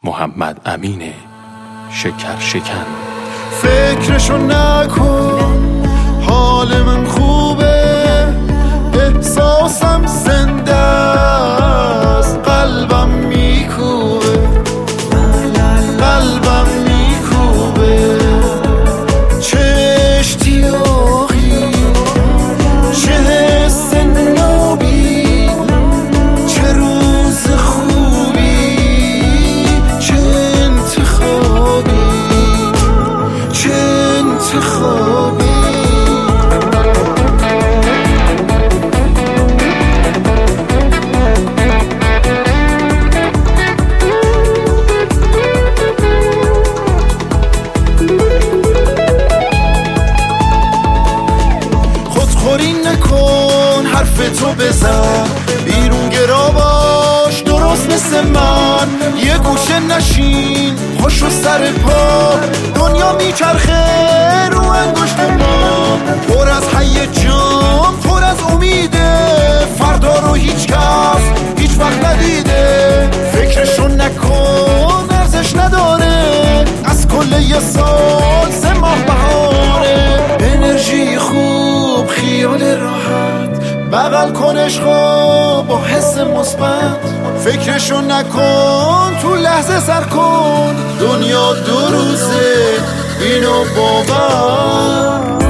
محمد امین شکر شکن. فکرشو نکن، حال من خوبه، احساسم زنده است، قلبم میکوبه، قلبم میکوبه، چه اشتیاقی، چه حس نابی، چه روز خوبی، چه انتخابی، چه انتخابی. خودخوری نکن، حرف تو بزن، بیرون گرا باش، درست مثل من، یه گوشه نشین، خوش و سر پا، دنیا میچرخه رو انگشت ما، پر از هیجان، پر از امیده، فردا رو هیچ کس هیچ وقت ندیده، فکرشو نکن، ارزش نداره، از کل یه سال 3 ماه بهاره، انرژی خوب، خیال راحت، بغل کن عشقو با حس مثبت، فکرشو نکن، تو لحظه سر کن، دنیا 2 روزه، اینو باور کن.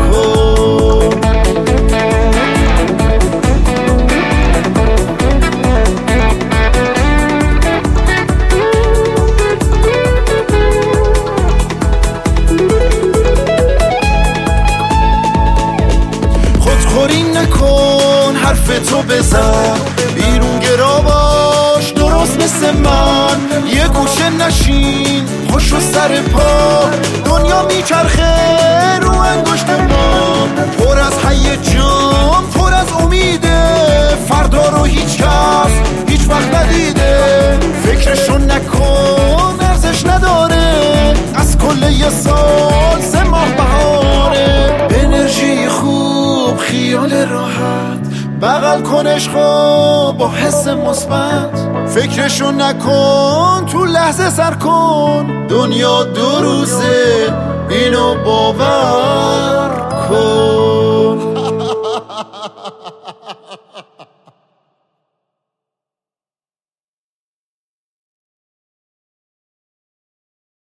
خودخوری نکن، حرف تو بزن، بیرون گرا باش، درست مثل من، یه گوشه نشین، خوش و سر پا، دنیا میچرخه رو انگشت ما، پر از هیجان، پر از امیده، فردا رو هیچ کس هیچ وقت ندیده، فکرشو نکن، ارزش نداره، از کل یه سال 3 ماه بهاره، انرژی خوب، خیال راحت، بغل کن عشقو با حس مثبت، فکرشو نکن، تو لحظه سر کن، دنیا 2 روزه، اینو باور